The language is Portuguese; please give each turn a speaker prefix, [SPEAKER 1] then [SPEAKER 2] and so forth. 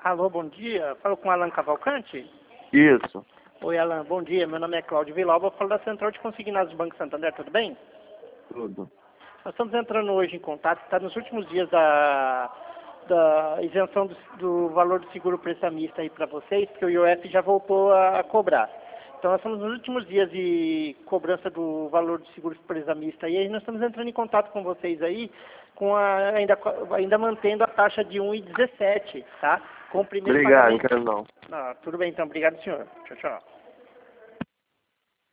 [SPEAKER 1] Alô, bom dia. Falo com Alan Cavalcante?
[SPEAKER 2] Isso.
[SPEAKER 1] Oi, Alan, bom dia. Meu nome é Cláudio Vilauba, eu falo da Central de Consignados do Banco Santander, tudo bem?
[SPEAKER 2] Tudo.
[SPEAKER 1] Nós estamos entrando hoje em contato, está nos últimos dias da isenção do valor do seguro prestamista aí para vocês, porque o IOF já voltou a cobrar. Então nós estamos nos últimos dias de cobrança do valor do seguro prestamista e aí nós estamos entrando em contato com vocês aí, ainda mantendo a taxa de 1,17, tá? Com o primeiro
[SPEAKER 2] Obrigado, não
[SPEAKER 1] pagamento.
[SPEAKER 2] quero não.
[SPEAKER 1] Ah, tudo bem então, obrigado senhor. Tchau, tchau.